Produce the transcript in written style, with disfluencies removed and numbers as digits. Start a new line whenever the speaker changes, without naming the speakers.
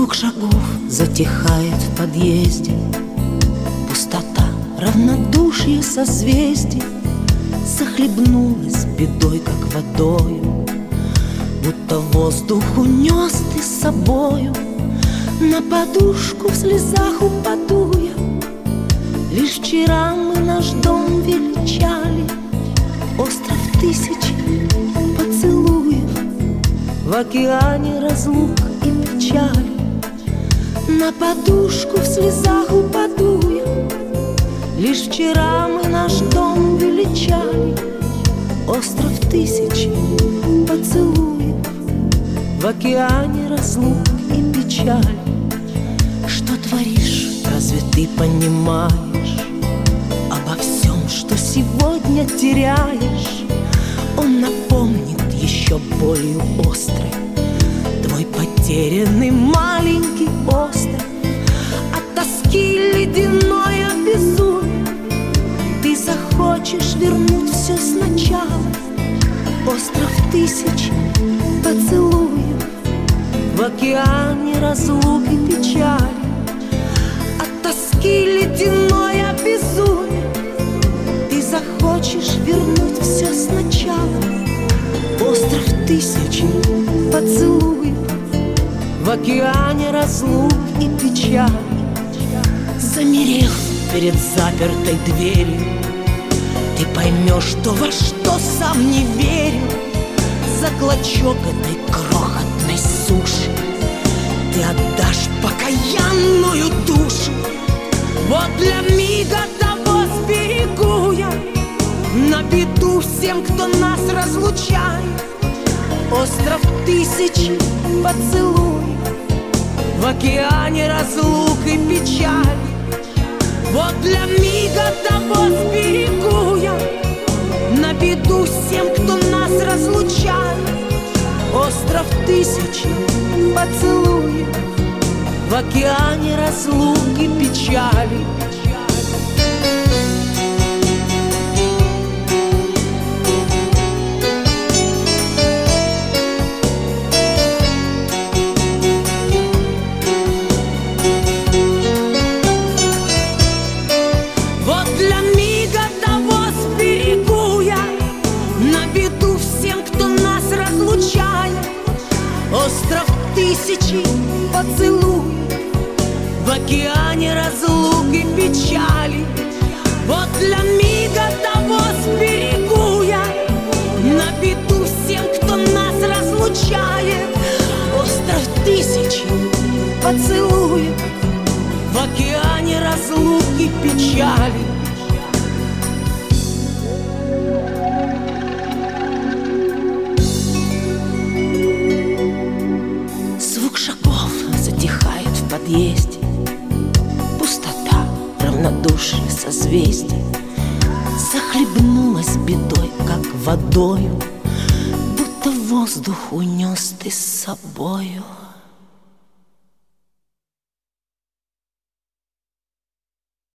Звук шагов затихает в подъезде, пустота, равнодушие созвездий захлебнулась бедой, как водою, будто воздух унес ты с собою. На подушку в слезах упаду я. Лишь вчера мы наш дом величали, остров тысячи поцелуев в океане разлук и печали. На подушку в слезах упаду я. Лишь вчера мы наш дом величали, остров тысячи поцелуев в океане разлук и печали. Что творишь, разве ты понимаешь? Обо всем, что сегодня теряешь, он напомнит еще болью острой твой потерянный маленький остров. От тоски ледяное безумие ты захочешь вернуть все сначала. Остров тысячи поцелуев в океане разлук и печали. От тоски ледяное безумие ты захочешь вернуть все сначала. Остров тысячи поцелуев в океане разлук и печали. Замерев перед запертой дверью, ты поймешь, что во что сам не верил. За клочок этой крохотной суши ты отдашь покаянную душу. Вот для мига того сберегу я на беду всем, кто нас разлучает. Остров тысячи поцелуев в океане разлук и печали. Вот для мига того сберегу я на беду всем, кто нас разлучает. Остров тысячи поцелуев в океане разлук и печали.
Остров тысячи поцелуев в океане разлук и печали. Вот для мига того сберегу я на беду всем, кто нас разлучает. Остров тысячи поцелуев в океане разлук и печали.
Затихает в подъезде, пустота, равнодушие созвездий захлебнулась бедой, как водою, будто воздух унес ты с собою.